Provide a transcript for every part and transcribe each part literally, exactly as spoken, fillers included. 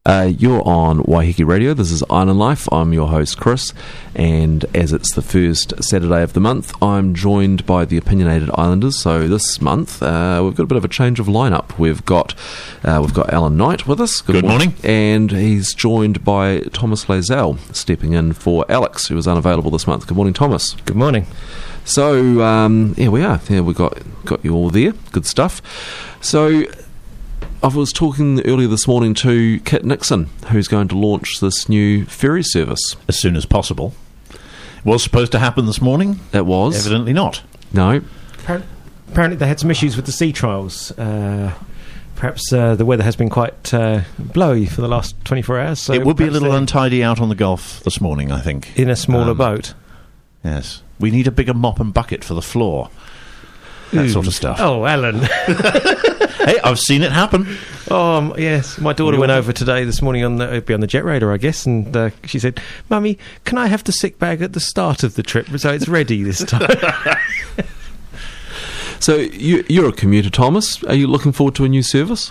Uh, you're on Waiheke Radio. This is Island Life. I'm your host, Chris, and as it's the first Saturday of the month, I'm joined by the Opinionated Islanders. So this month, uh, we've got a bit of a change of lineup. We've got uh, we've got Alan Knight with us. Good, Good morning. morning. And he's joined by Thomas Lazell, stepping in for Alex, who was unavailable this month. Good morning, Thomas. Good morning. So, um, here we are. Yeah, we got got you all there. Good stuff. So, I was talking earlier this morning to Kit Nixon, who's going to launch this new ferry service. As soon as possible. Was supposed to happen this morning? It was. Evidently not. No. Apparently they had some issues with the sea trials. Uh, perhaps uh, the weather has been quite uh, blowy for the last twenty-four hours. So it would be a little they're untidy out on the Gulf this morning, I think. in a smaller Um, boat. Yes. We need a bigger mop and bucket for the floor. That Ooh. sort of stuff. Oh, Alan. Hey, I've seen it happen. Oh, um, yes. My daughter You went want- over today, this morning, on the, it'd be on the jet radar, I guess, and uh, she said, Mummy, can I have the sick bag at the start of the trip so it's ready this time? So, you, you're a commuter, Thomas. Are you looking forward to a new service?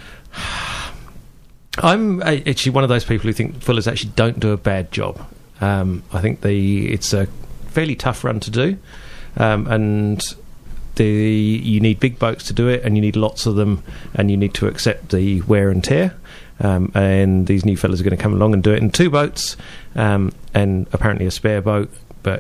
I'm uh, actually one of those people who think Fullers actually don't do a bad job. Um, I think the it's a fairly tough run to do, um, and the you need big boats to do it, and you need lots of them, and you need to accept the wear and tear. Um, and these new fellas are going to come along and do it in two boats, um, and apparently a spare boat. But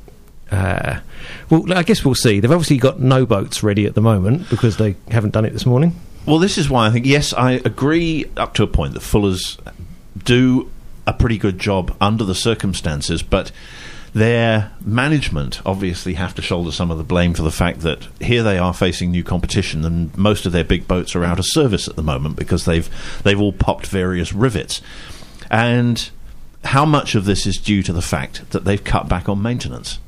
uh, well, I guess we'll see. They've obviously got no boats ready at the moment because they haven't done it this morning. Well, this is why I think, yes, I agree up to a point that Fullers do a pretty good job under the circumstances, but their management obviously have to shoulder some of the blame for the fact that here they are facing new competition, and most of their big boats are out of service at the moment because they've they've all popped various rivets. And how much of this is due to the fact that they've cut back on maintenance?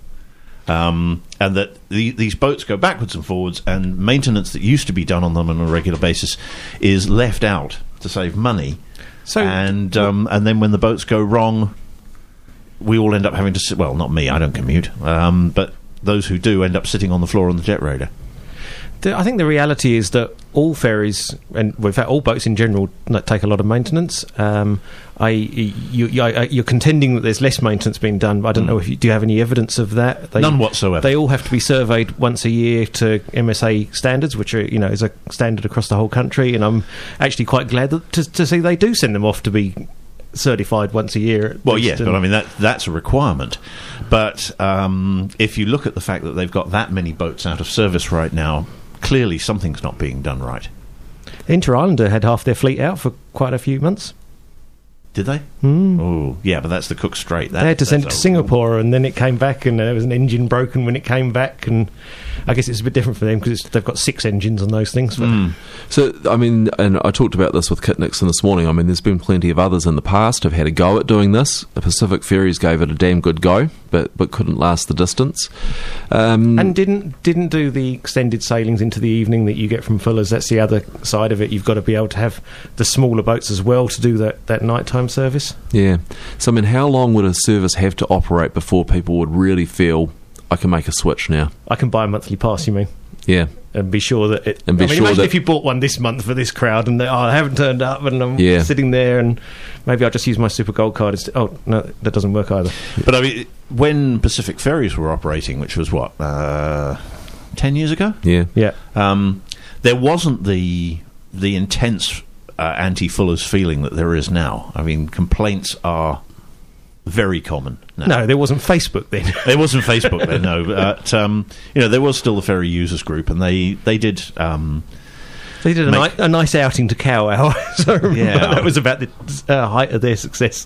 Um, and that the, these boats go backwards and forwards, and maintenance that used to be done on them on a regular basis is left out to save money. So, and um, and then when the boats go wrong, we all end up having to sit. Well, not me, I don't commute, um, but those who do end up sitting on the floor on the jet radar. The, I think the reality is that all ferries, and well, in fact all boats in general, like, take a lot of maintenance. Um, I, you, you, I, you're contending that there's less maintenance being done, but I don't Mm. know if you do you have any evidence of that. They, None whatsoever. They all have to be surveyed once a year to M S A standards, which are, you know, is a standard across the whole country. And I'm actually quite glad that, to, to see they do send them off to be certified once a year. Well, yes, but I mean that that's a requirement. But um, if you look at the fact that they've got that many boats out of service right now, clearly something's not being done right. Inter Islander had half their fleet out for quite a few months. Did they? Mm. Oh, yeah, but that's the Cook Strait. That, They had to send it that's to a- Singapore, and then it came back, and there was an engine broken when it came back, and I guess it's a bit different for them because they've got six engines on those things. But Mm. So, I mean, and I talked about this with Kit Nixon this morning. I mean, there's been plenty of others in the past who've had a go at doing this. The Pacific Ferries gave it a damn good go, but, but couldn't last the distance. Um, and didn't didn't do the extended sailings into the evening that you get from Fullers. That's the other side of it. You've got to be able to have the smaller boats as well to do that, that nighttime service. yeah. So, I mean, how long would a service have to operate before people would really feel, I can make a switch now? I can buy a monthly pass, you mean? Yeah. And be sure that it. And be I mean, sure imagine that- if you bought one this month for this crowd and they, oh, I haven't turned up, and I'm Yeah. sitting there, and maybe I'll just use my Super Gold card. Instead. Oh no, that doesn't work either. But I mean, when Pacific Ferries were operating, which was what, uh, ten years ago, Yeah. Yeah. um, there wasn't the the intense uh, anti-Fullers feeling that there is now. I mean, complaints are very common now. No, there wasn't Facebook then. There wasn't Facebook then, no. But, um, you know, there was still the ferry users group, and they, they did... Um, They did a, Make- ni- a nice outing to Cow Hour, so I remember Yeah. that was about the uh, height of their success.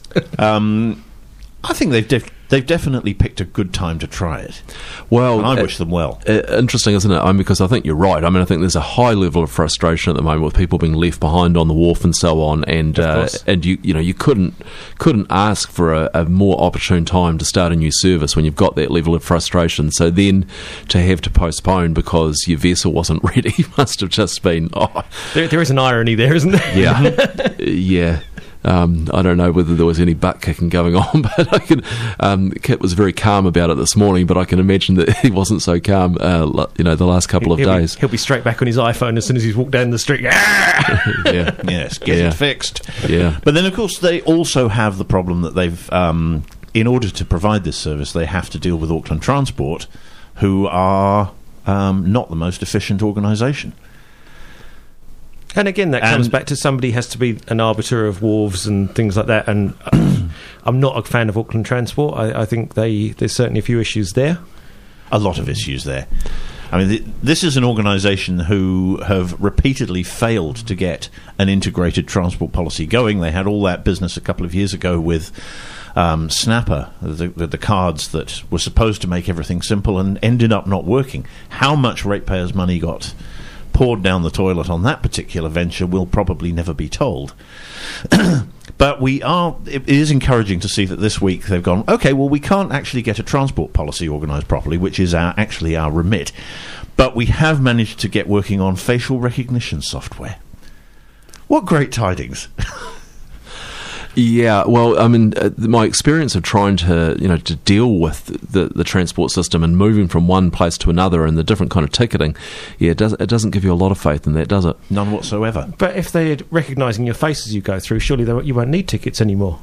um, I think they've def- they've definitely picked a good time to try it. Well, And I uh, wish them well. Uh, interesting, isn't it? I mean, because I think you're right. I mean, I think there's a high level of frustration at the moment with people being left behind on the wharf and so on. And Of uh, course. and you you know you couldn't couldn't ask for a, a more opportune time to start a new service when you've got that level of frustration. So then to have to postpone because your vessel wasn't ready must have just been oh There, there is an irony there, isn't there? yeah yeah. Um, I don't know whether there was any butt kicking going on, but I can. Um, Kit was very calm about it this morning, but I can imagine that he wasn't so calm, uh, you know, the last couple of he'll days. Be, he'll be straight back on his iPhone as soon as he's walked down the street. yeah, yes, get yeah. it fixed. Yeah, but then of course they also have the problem that they've, um, in order to provide this service, they have to deal with Auckland Transport, who are um, not the most efficient organisation. And again, that comes And- back to somebody has to be an arbiter of wharves and things like that. And I'm not a fan of Auckland Transport. I, I think they there's certainly a few issues there. A lot of issues there. I mean, th- this is an organisation who have repeatedly failed to get an integrated transport policy going. They had all that business a couple of years ago with um, Snapper, the, the, the cards that were supposed to make everything simple and ended up not working. How much ratepayers' money got poured down the toilet on that particular venture will probably never be told. But we are, it is encouraging to see that this week they've gone, okay, well, we can't actually get a transport policy organised properly, which is our, actually our remit, but we have managed to get working on facial recognition software. What great tidings. Yeah, well, I mean, uh, my experience of trying to, you know, to deal with the, the transport system and moving from one place to another and the different kind of ticketing, yeah, it, does, it doesn't give you a lot of faith in that, does it? None whatsoever. But if they're recognising your face as you go through, surely they, you won't need tickets anymore.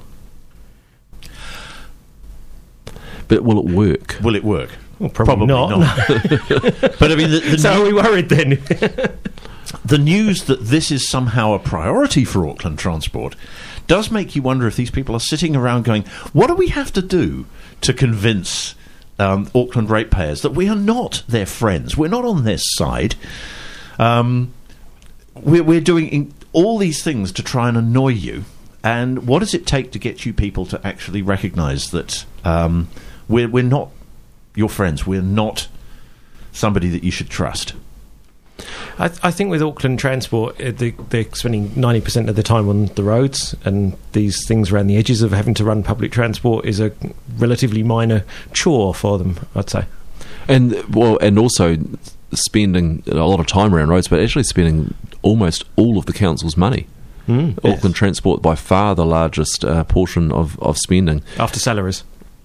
But will it work? Will it work? Well, probably, not. But I mean, the, the So are we worried then? the news that this is somehow a priority for Auckland Transport does make you wonder if these people are sitting around going, what do we have to do to convince um, Auckland ratepayers that we are not their friends? We're not on their side. Um, we're, we're doing in, all these things to try and annoy you. And what does it take to get you people to actually recognise that um, we're, we're not your friends? We're not somebody that you should trust. I, th- I think with Auckland Transport, uh, they, they're spending ninety percent of the time on the roads, and these things around the edges of having to run public transport is a relatively minor chore for them, I'd say. And well, and also spending a lot of time around roads, but actually spending almost all of the council's money. Mm, Auckland Transport, by far the largest uh, portion of, of spending. after salaries.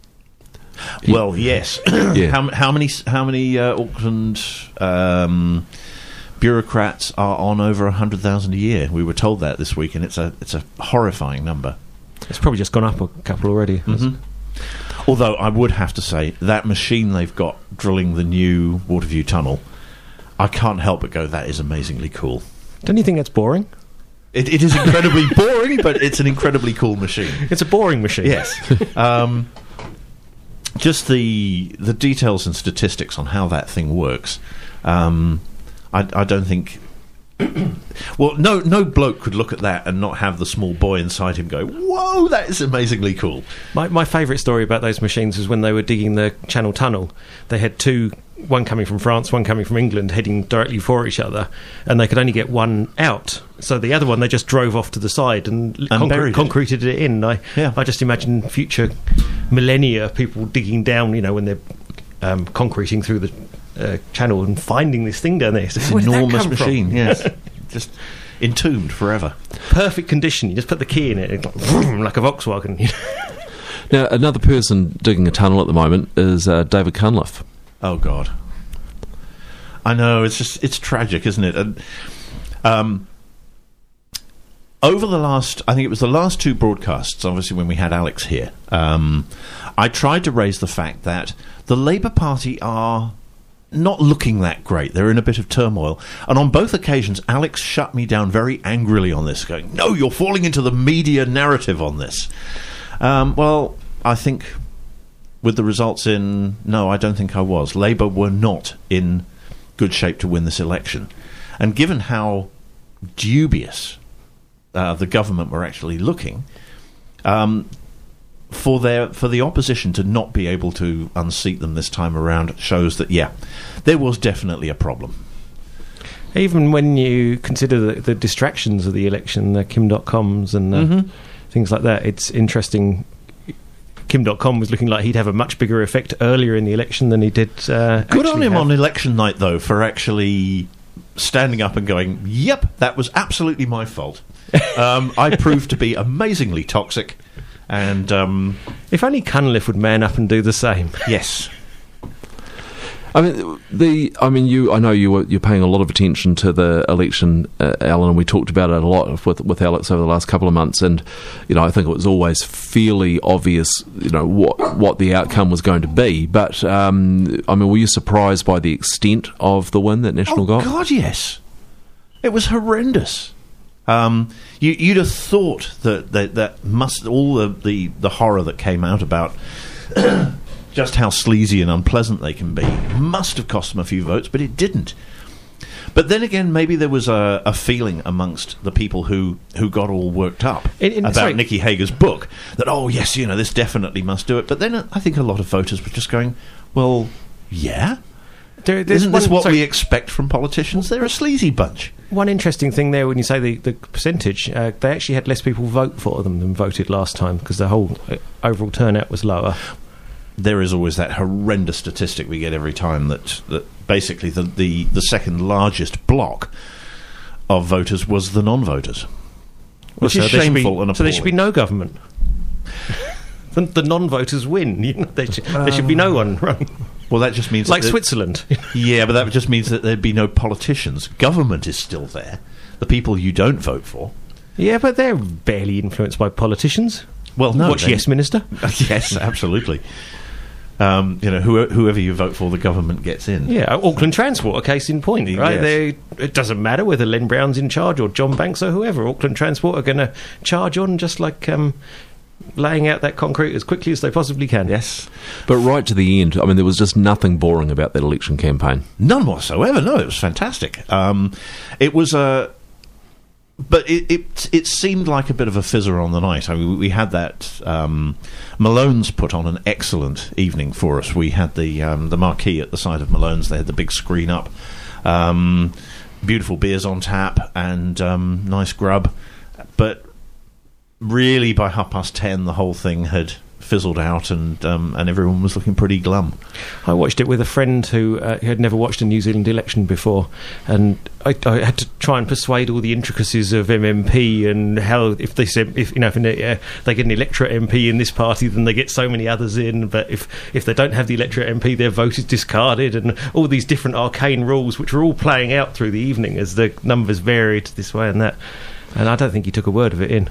Well, yes. Yeah. how, how many how many uh, Auckland um, bureaucrats are on over a hundred thousand a year? We were told that this week, and it's a it's a horrifying number. It's probably just gone up a couple already. Mm-hmm. Although I would have to say that machine they've got drilling the new Waterview Tunnel, I can't help but go, that is amazingly cool. Don't you think that's boring? It, it is incredibly boring, but it's an incredibly cool machine. It's a boring machine. Yes. Um, just the the details and statistics on how that thing works. Um, I, I don't think. Well, no, no bloke could look at that and not have the small boy inside him go, "Whoa, that is amazingly cool." My my favourite story about those machines was when they were digging the Channel Tunnel. They had two, one coming from France, one coming from England, heading directly for each other, and they could only get one out. So the other one they just drove off to the side and, And concre- buried it. concreted it in. I Yeah. I just imagine future millennia people digging down, you know, when they're um, concreting through the uh, channel and finding this thing down there. So, This where did that enormous come from? machine, yes, just entombed forever. Perfect condition. You just put the key in it, it's like, vroom, like a Volkswagen. You know? Now, another person digging a tunnel at the moment is uh, David Cunliffe. Oh God, I know, it's just it's tragic, isn't it? And um, over the last, I think it was the last two broadcasts, obviously when we had Alex here, um, I tried to raise the fact that the Labour Party are not looking that great. They're in a bit of turmoil. And on both occasions, Alex shut me down very angrily on this, going, no, you're falling into the media narrative on this. Um, well, I think with the results in, no, I don't think I was. Labour were not in good shape to win this election. And given how dubious uh, the government were actually looking, um, for their for the opposition to not be able to unseat them this time around shows that, yeah, there was definitely a problem. Even when you consider the, the distractions of the election, the Kim dot coms and uh, Mhm. things like that, it's interesting. Kim dot com was looking like he'd have a much bigger effect earlier in the election than he did. Uh, Good on actually him have. on election night, though, for actually standing up and going, yep, that was absolutely my fault. Um, I proved to be amazingly toxic, and um, If only Cunliffe would man up and do the same. yes. I mean, the. I mean, you. I know you were. You're paying a lot of attention to the election, uh, Alan. And we talked about it a lot with with Alex over the last couple of months. And you know, I think it was always fairly obvious, you know, what what the outcome was going to be. But um, I mean, were you surprised by the extent of the win that National Oh, got? God, yes. It was horrendous. Um, you, you'd have thought that that, that must all the, the, the horror that came out about just how sleazy and unpleasant they can be must have cost them a few votes, but it didn't. But then again, maybe there was a, a feeling amongst the people who, who got all worked up In- in- about sorry. Nikki Hager's book that, oh, yes, you know, this definitely must do it. But then I think a lot of voters were just going, well, yeah? There, there's Isn't this one- what sorry, we expect from politicians? They're a sleazy bunch. One interesting thing there, when you say the, the percentage, uh, they actually had less people vote for them than voted last time because the whole uh, overall turnout was lower. There is always that horrendous statistic we get every time that, that basically the, the, the second largest block of voters was the non-voters, which So is there should be- shameful and appalling. So there should be no government. the, the non-voters win. You know, there, should, there should be no one running. Well, that just means Like that Switzerland. yeah, but that just means that there'd be no politicians. Government is still there. The people you don't vote for. Yeah, but they're barely influenced by politicians. Well, no, Watch they- Yes Minister. yes, absolutely. Um, you know, who, whoever you vote for, the government gets in. Yeah, Auckland Transport, a case in point, right? Yes. They, it doesn't matter whether Len Brown's in charge or John Banks or whoever. Auckland Transport are going to charge on just like um, laying out that concrete as quickly as they possibly can. Yes. But right to the end, I mean, there was just nothing boring about that election campaign. None whatsoever. No, it was fantastic. Um, it was a, but it, it it seemed like a bit of a fizzer on the night. I mean, we had that um, Malone's put on an excellent evening for us. We had the um, the marquee at the side of Malone's. They had the big screen up, um, beautiful beers on tap, and um, nice grub. But really, by half past ten, the whole thing had fizzled out, and um, and everyone was looking pretty glum. I watched it with a friend who, uh, who had never watched a New Zealand election before, and I, I had to try and persuade all the intricacies of M M P and how if they said if you know if uh, they get an electorate M P in this party, then they get so many others in. But if if they don't have the electorate M P, their vote is discarded, and all these different arcane rules, which were all playing out through the evening as the numbers varied this way and that. And I don't think he took a word of it in.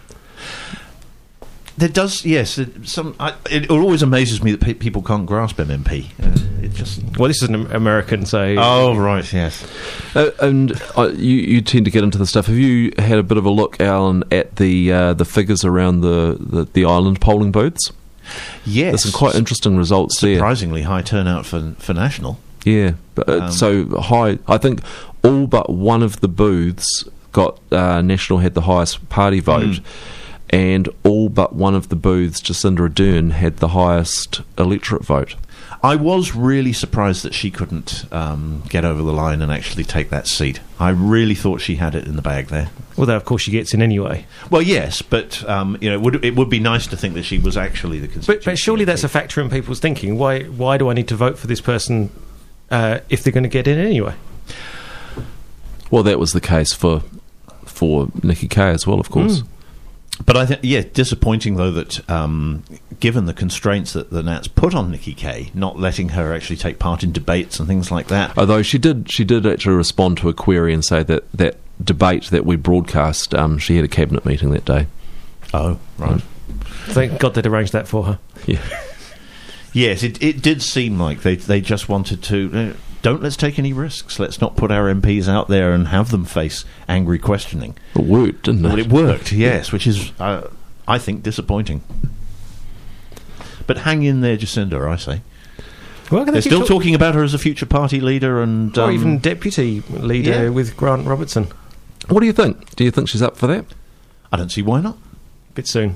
There does, yes. It, some I, it always amazes me that pe- people can't grasp M M P. Uh, it just. Well, this is an American, so Oh right, yes. Uh, and uh, you, you tend to get into the stuff. Have you had a bit of a look, Alan, at the uh, the figures around the, the, the island polling booths? Yes. There's some quite interesting results there. Surprisingly high turnout for for national. Yeah, but uh, Um, so high. I think all but one of the booths got uh, National had the highest party vote, Mm. and all but one of the booths, Jacinda Ardern, had the highest electorate vote. I was really surprised that she couldn't um, get over the line and actually take that seat. I really thought she had it in the bag there. although of course she gets in anyway. Well, yes, but um, you know, it would, it would be nice to think that she was actually the But, constituency. but surely that's a factor in people's thinking. Why why do I need to vote for this person uh, if they're going to get in anyway? Well, that was the case for for Nikki Kay as well, of course. Mm. But I think, yeah, disappointing though that um, given the constraints that the Nats put on Nikki Kay, not letting her actually take part in debates and things like that. Although she did, she did actually respond to a query and say that that debate that we broadcast, um, she had a cabinet meeting that day. Oh, right. Thank God they'd arranged that for her. Yeah. Yes, it, it did seem like they they just wanted to. Uh, don't let's take any risks. Let's not put our M Ps out there and have them face angry questioning. It worked, didn't it? Well, it worked, yes, which is, uh, I think, disappointing. But hang in there, Jacinda, I say. Well, They're still talking about her as a future party leader and... or um, even deputy leader yeah. with Grant Robertson. What do you think? Do you think she's up for that? I don't see why not. Bit soon.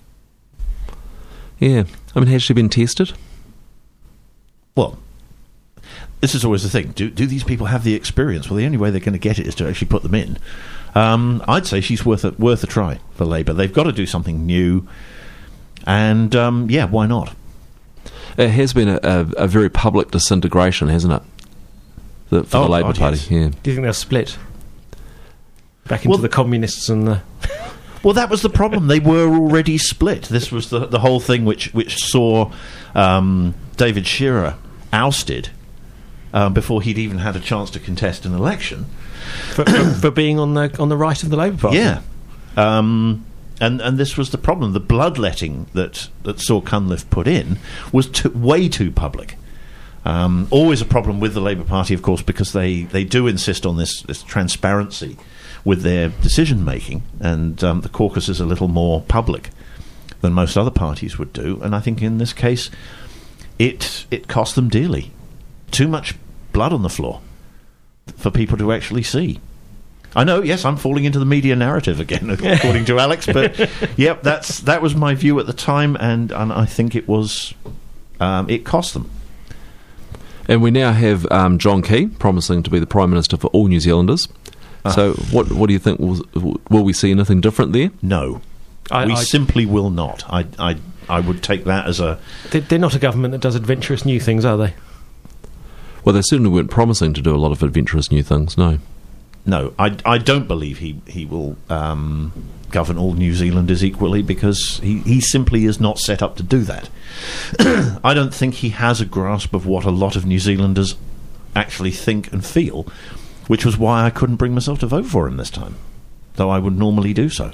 Yeah. I mean, has she been tested? Well, this is always the thing. Do do these people have the experience? Well, the only way they're going to get it is to actually put them in. Um, I'd say she's worth a, worth a try for Labour. They've got to do something new. And, um, yeah, why not? It has been a, a, a very public disintegration, hasn't it? The, for Oh, the Labour God, Party, yes. yeah. Do you think they're split? Back into Well- the communists and the... Well, that was the problem. They were already split. This was the the whole thing which which saw um, David Shearer ousted um, before he'd even had a chance to contest an election. for, for, for being on the on the right of the Labour Party. Yeah, um, and and this was the problem. The bloodletting that that Saw Cunliffe put in was too, way too public. Um, always a problem with the Labour Party, of course, because they, they do insist on this, this transparency with their decision making, and um, the caucus is a little more public than most other parties would do. And I think in this case, it it cost them dearly. Too much blood on the floor for people to actually see. I know, yes, I'm falling into the media narrative again, according to Alex, but yep, that's that was my view at the time, and, and I think it was um, it cost them. And we now have um, John Key promising to be the Prime Minister for all New Zealanders. Ah. So what what do you think? Will, will we see anything different there? No, I, we I, simply will not. I, I, I would take that as a... they're, they're not a government that does adventurous new things, are they? Well, they certainly weren't promising to do a lot of adventurous new things, no. No, I, I don't believe he, he will um, govern all New Zealanders equally, because he, he simply is not set up to do that. I don't think he has a grasp of what a lot of New Zealanders actually think and feel, which was why I couldn't bring myself to vote for him this time, though I would normally do so.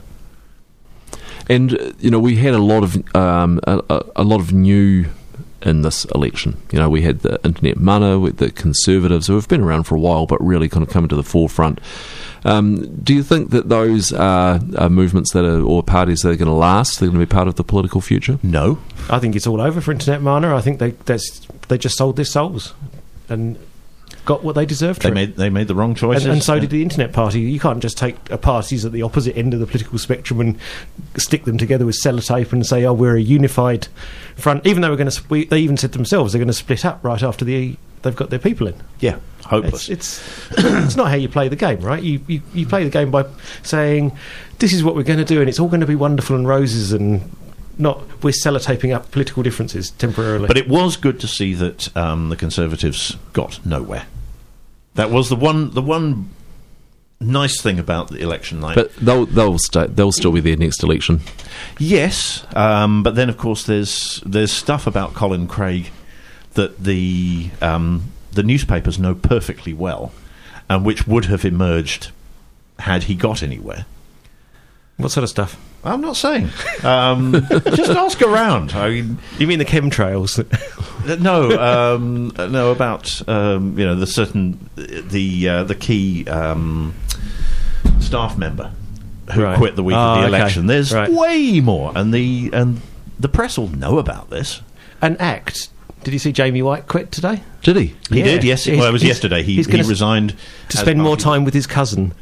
And, uh, you know, we had a lot of um, a, a, a lot of new in this election. You know, we had the Internet Mana, with the Conservatives, who have been around for a while but really kind of come to the forefront. Um, do you think that those are, are movements that are, or parties that are going to last, they're going to be part of the political future? No. I think it's all over for Internet Mana. I think they that's, they just sold their souls and got what they deserved. They for it. made they made the wrong choices. And, and so did the Internet Party. You can't just take a parties at the opposite end of the political spectrum and stick them together with sellotape and say, "Oh, we're a unified front." Even though we're going to, they even said themselves they're going to split up right after the they've got their people in. Yeah, hopeless. It's it's, it's not how you play the game, right? You, you you play the game by saying, "This is what we're going to do, and it's all going to be wonderful and roses," and not we're sellotaping up political differences temporarily. But it was good to see that um, the Conservatives got nowhere. That was the one the one nice thing about the election night. But they'll they'll stay, they'll still be there next election. Yes, um, but then of course there's there's stuff about Colin Craig that the um, the newspapers know perfectly well, and which would have emerged had he got anywhere. What sort of stuff? I'm not saying. Um, just ask around. I mean, You mean the chemtrails? no, um, no, about um, you know the certain the uh, the key um, staff member who Right. quit the week Oh, of the okay. election. There's Right. way more, and the and the press will know about this. An act. Did you see Jamie White quit today? Did he? He Yeah. did, yes. He's- Well, it was he's- yesterday. He, he's he gonna s- resigned To as spend more party- time with his cousin.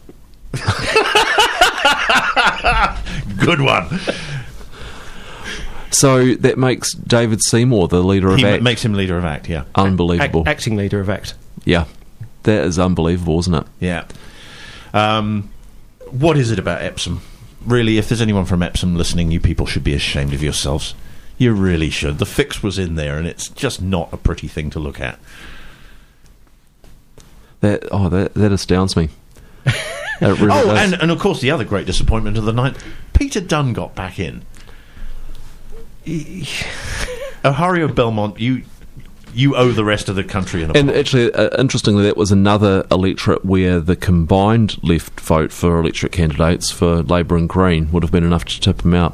Good one. So that makes David Seymour the leader of He ma- ACT. makes him leader of ACT. Yeah, Unbelievable. Act- acting leader of ACT. Yeah. That is unbelievable, isn't it? yeah. Um, what is it about Epsom? Really, if there's anyone from Epsom listening, you people should be ashamed of yourselves. You really should. The fix was in there, and it's just not a pretty thing to look at. That oh, that that astounds me. It really Oh, does. and, and of course, the other great disappointment of the night, Peter Dunn got back in. Ohario Belmont, you you owe the rest of the country an And apology. actually, uh, interestingly, that was another electorate where the combined left vote for electorate candidates for Labour and Green would have been enough to tip him out.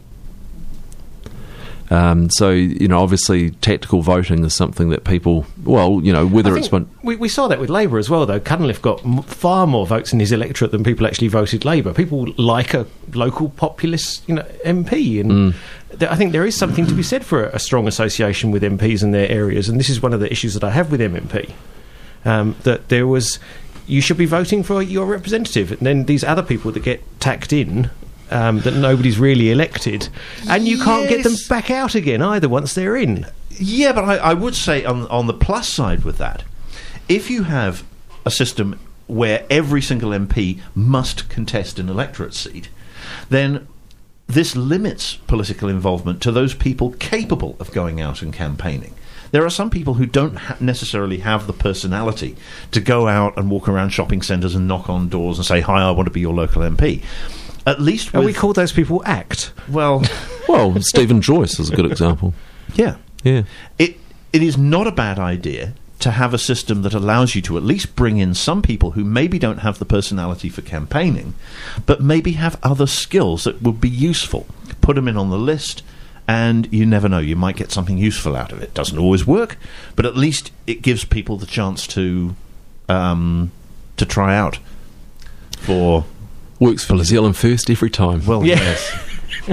Um, so, you know, obviously tactical voting is something that people, well, you know, whether I it's... think One, we, we saw that with Labour as well, though. Cunliffe got m- far more votes in his electorate than people actually voted Labour. People like a local populist, you know, M P, and Mm. th- I think there is something to be said for a, a strong association with M Ps in their areas, and this is one of the issues that I have with M M P. Um, that there was, you should be voting for your representative, and then these other people that get tacked in. Um, that nobody's really elected, and you can't get them Yes. back out again either once they're in. Yeah, but I, I would say on on the plus side with that, if you have a system where every single M P must contest an electorate seat, then this limits political involvement to those people capable of going out and campaigning. There are some people who don't ha- necessarily have the personality to go out and walk around shopping centres and knock on doors and say, "Hi, I want to be your local M P." At least, And with, we call those people ACT. well, Well, Stephen Joyce is a good example. yeah, Yeah. it it is not a bad idea to have a system that allows you to at least bring in some people who maybe don't have the personality for campaigning, but maybe have other skills that would be useful. Put them in on the list, and you never know, you might get something useful out of it. Doesn't always work, but at least it gives people the chance to um, to try out for... Works for New Zealand First every time. Well, Yeah. yes.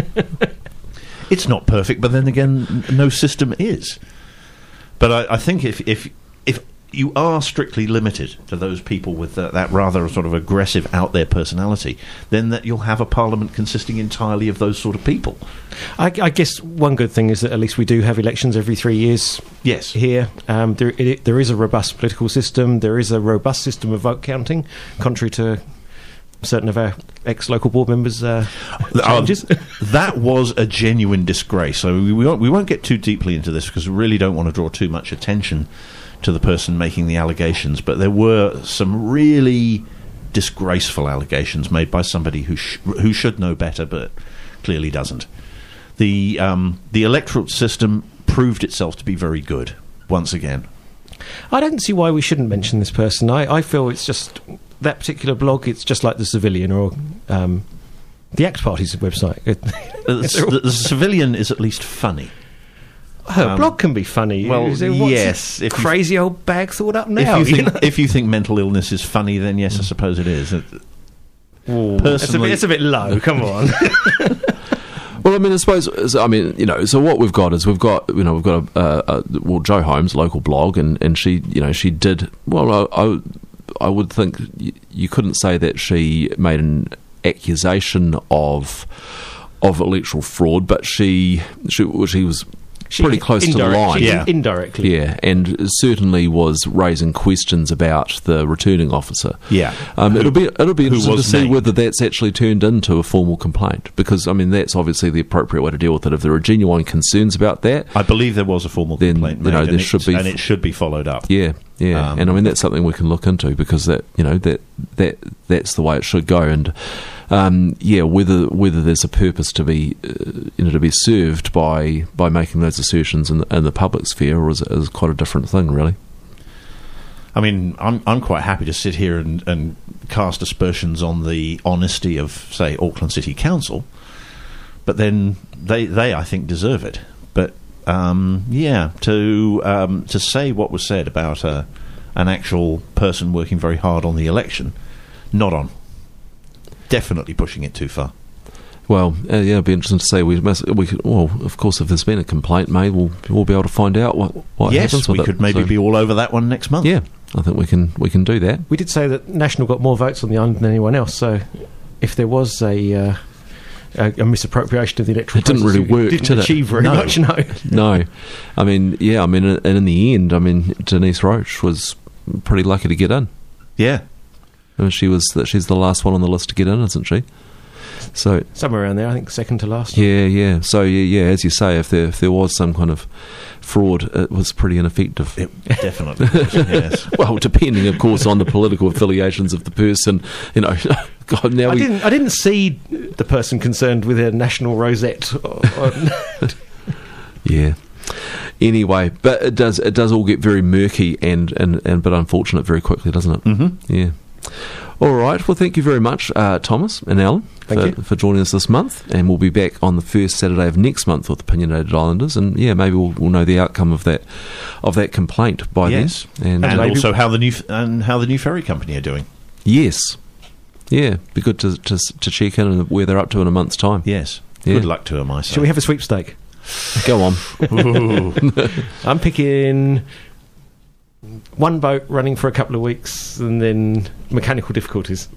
It's not perfect, but then again, n- no system is. But I, I think if, if if you are strictly limited to those people with uh, that rather sort of aggressive, out there personality, then that you'll have a parliament consisting entirely of those sort of people. I, I guess one good thing is that at least we do have elections every three years Yes. here. Um, there, it, there is a robust political system. There is a robust system of vote counting, contrary to certain of our ex-local board members' uh, changes. Uh, that was a genuine disgrace. So we won't, we won't get too deeply into this because we really don't want to draw too much attention to the person making the allegations. But there were some really disgraceful allegations made by somebody who sh- who should know better, but clearly doesn't. The um, the electoral system proved itself to be very good once again. I don't see why we shouldn't mention this person. I, I feel it's just that particular blog. It's just like the Civilian or um, the ACT Party's website. Uh, the, the, the civilian is at least funny. Her Um, blog can be funny. well, Is it- what's yes, this if you- crazy old bag thought up now. If you you think know? if you think mental illness is funny, then yes, I suppose it is. It- Ooh, it's, a bit, personally- it's a bit low. Come on. Well, I mean, I suppose. I mean, you know. So what we've got is we've got, you know, we've got a, a, a well, Jo Holmes, local blog, and, and she, you know, she did well. I, I, I would think y- you couldn't say that she made an accusation of of electoral fraud, but she she, she was She- pretty close to the indirect- line. she- Yeah. indirectly. Yeah, and certainly was raising questions about the returning officer. Yeah. um, it'll be it'll be who interesting to was see named. whether that's actually turned into a formal complaint, because I mean that's obviously the appropriate way to deal with it. If there are genuine concerns about that, I believe there was a formal Then, complaint you made, know, and, there it, should be- and it should be followed up. yeah, yeah, Um, and I mean that's something we can look into, because that you know that that that's the way it should go, and um, yeah, whether whether there's a purpose to be uh, you know to be served by by making those assertions in the, in the public sphere is, is quite a different thing, really. I mean, I'm I'm quite happy to sit here and, and cast aspersions on the honesty of, say, Auckland City Council, but then they they I think deserve it. But um, yeah, to um, to say what was said about a, an actual person working very hard on the election, not on. Definitely pushing it too far. Well, uh, yeah, it'd be interesting to see. We must, we could, well, of course, if there's been a complaint made, we'll we'll be able to find out what what yes, happens with we it. could maybe So, be all over that one next month. yeah, I think we can we can do that. We did say that National got more votes on the island than anyone else, so if there was a uh, a, a misappropriation of the electoral It didn't process, really work, didn't did it? achieve very No. much, no. No, I mean, yeah, I mean, and in the end, I mean, Denise Roach was pretty lucky to get in. Yeah. I mean, she was she's the last one on the list to get in, isn't she? So Somewhere around there, I think second to last. yeah, yeah. So yeah, yeah. As you say, if there if there was some kind of fraud, it was pretty ineffective. It definitely was, yes. Well, depending, of course, on the political affiliations of the person. You know, God, now I we didn't. I didn't see the person concerned with a national rosette. Or, or yeah. Anyway, but it does it does all get very murky and and, and but unfortunate very quickly, doesn't it? Mm-hmm. Yeah. All right. Well, thank you very much, uh, Thomas and Alan, Thank for, you. for joining us this month. And we'll be back on the first Saturday of next month with Opinionated Islanders. And yeah, maybe we'll, we'll know the outcome of that of that complaint by Yes. then. And maybe- also how the new f- and how the new ferry company are doing. yes, yeah, be good to, to to check in on where they're up to in a month's time. Yes. Yeah. Good luck to them, I say. shall we have a sweepstake? Go on. Ooh. I'm picking one boat running for a couple of weeks, and then mechanical difficulties.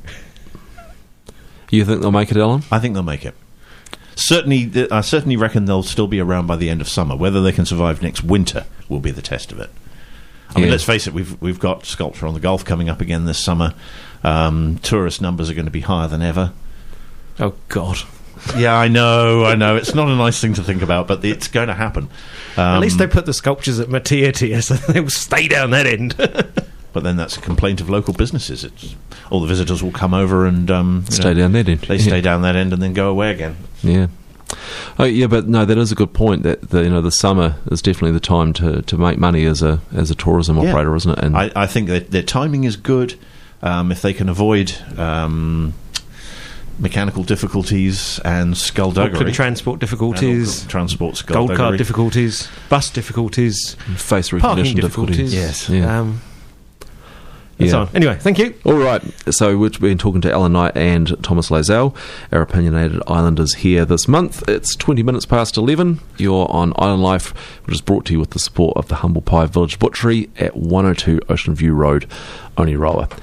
You think they'll make it, Alan? I think they'll make it. Certainly, th- I certainly reckon they'll still be around by the end of summer. Whether they can survive next winter will be the test of it. I mean, Yeah. let's face it, we've we've got Sculpture on the Gulf coming up again this summer. Um, tourist numbers are going to be higher than ever. Oh God! Yeah, I know, I know. It's not a nice thing to think about, but it's going to happen. Um, At least they put the sculptures at Matiatia, so they will stay down that end. But then that's a complaint of local businesses. It's all the visitors will come over and um, you Stay know, down that end. They Yeah. stay down that end and then go away again. Yeah. Oh yeah, but no, that is a good point. That the, you know the summer is definitely the time to, to make money as a as a tourism Yeah. operator, isn't it? And I, I think that their timing is good. Um, if they can avoid um, mechanical difficulties and skullduggery, Auckland transport difficulties, and transport gold skullduggery. card difficulties, bus difficulties, face parking recognition difficulties. difficulties. Yes. Yeah. Um, and so Yeah. on. Anyway, thank you. All right, so we've been talking to Alan Knight and Thomas Lazelle, our opinionated Islanders here this month. It's twenty minutes past eleven. You're on Island Life, which is brought to you with the support of the Humble Pie Village Butchery at one oh two Ocean View Road, Oniroa.